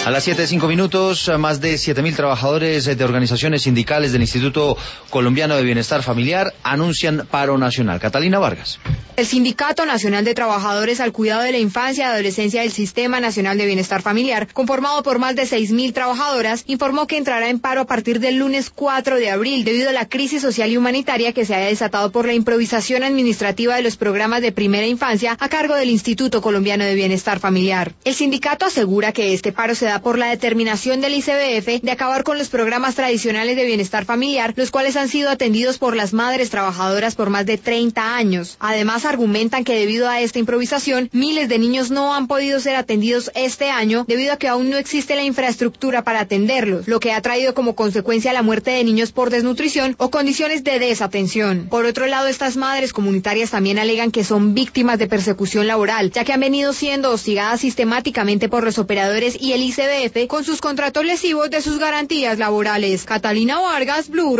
A las 7:05, más de 7.000 trabajadores de organizaciones sindicales del Instituto Colombiano de Bienestar Familiar anuncian paro nacional. Catalina Vargas. El Sindicato Nacional de Trabajadores al Cuidado de la Infancia y Adolescencia del Sistema Nacional de Bienestar Familiar, conformado por más de 6.000 trabajadoras, informó que entrará en paro a partir del lunes 4 de abril debido a la crisis social y humanitaria que se haya desatado por la improvisación administrativa de los programas de primera infancia a cargo del Instituto Colombiano de Bienestar Familiar. El sindicato asegura que este paro se da por la determinación del ICBF de acabar con los programas tradicionales de bienestar familiar, los cuales han sido atendidos por las madres trabajadoras por más de 30 años. Además, argumentan que debido a esta improvisación, miles de niños no han podido ser atendidos este año debido a que aún no existe la infraestructura para atenderlos, lo que ha traído como consecuencia la muerte de niños por desnutrición o condiciones de desatención. Por otro lado, estas madres comunitarias también alegan que son víctimas de persecución laboral, ya que han venido siendo hostigadas sistemáticamente por los operadores y el ICBF con sus contratos lesivos de sus garantías laborales. Catalina Vargas, Blue.